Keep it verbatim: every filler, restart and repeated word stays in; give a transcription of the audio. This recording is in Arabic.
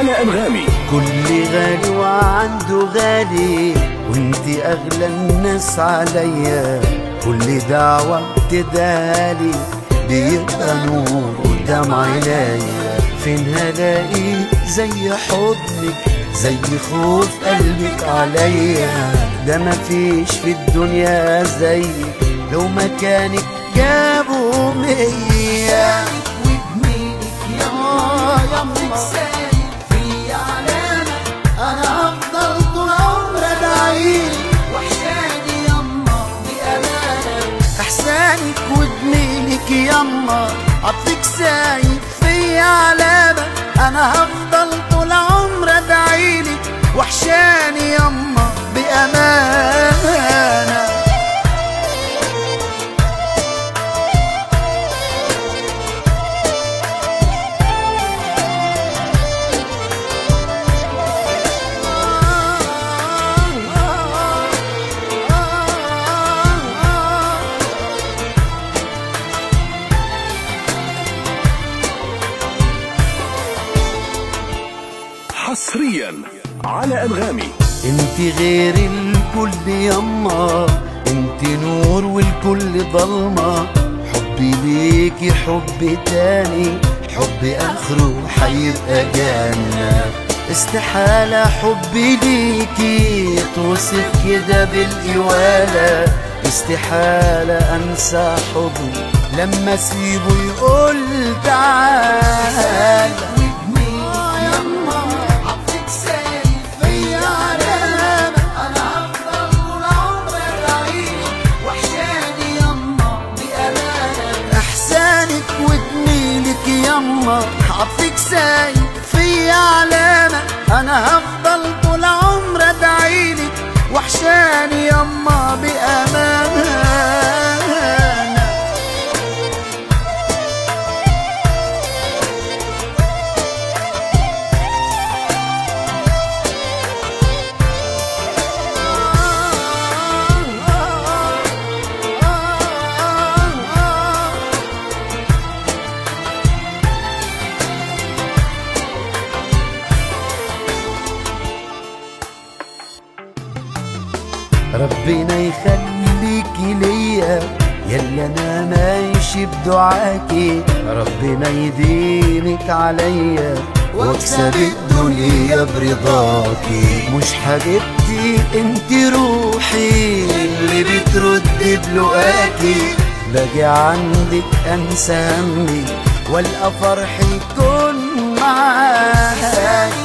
على أنغامي. كل غالي وعنده غالي، وانت أغلى الناس عليا. كل دعوة بتدالي بيبقى نور قدام عينيا. فين هلاقي زي حضنك، زي خوف قلبك عليا. ده مفيش في الدنيا زيك، لو مكانك جابوا مية. وجميلك يما يما في علامة، أنا هفضل طول عمري أدعيلك. وحشاني يما بأمانة، إحسانك وجميلك يما عطفك سايب في علامة. أنا هفضل طول عمري أدعيلك. وحشاني يما بأمانة. حصريا على أنغامي. انت غير الكل يما، انت نور والكل ضلمة. حبي ليكي حب تاني، حب اخره حيبقى جنة. استحالة حبي ليكي يتوصف كده بالإوالة. استحالة انسى حضني لما اسيبه يقول تعالى. يما عطفك سايب في علامة، أنا هفضل طول عمري أدعيلك. وحشاني يما بأمانة. ربنا يخليكي ليا، يلا انا ماشي بدعاكي. ربنا يديمك عليا، واكسب الدنيا برضاكي. مش حبيبتي انت روحي اللي بترد بلقاكي. باجي عندك انسى همي، والقى فرحي يكون معاكي.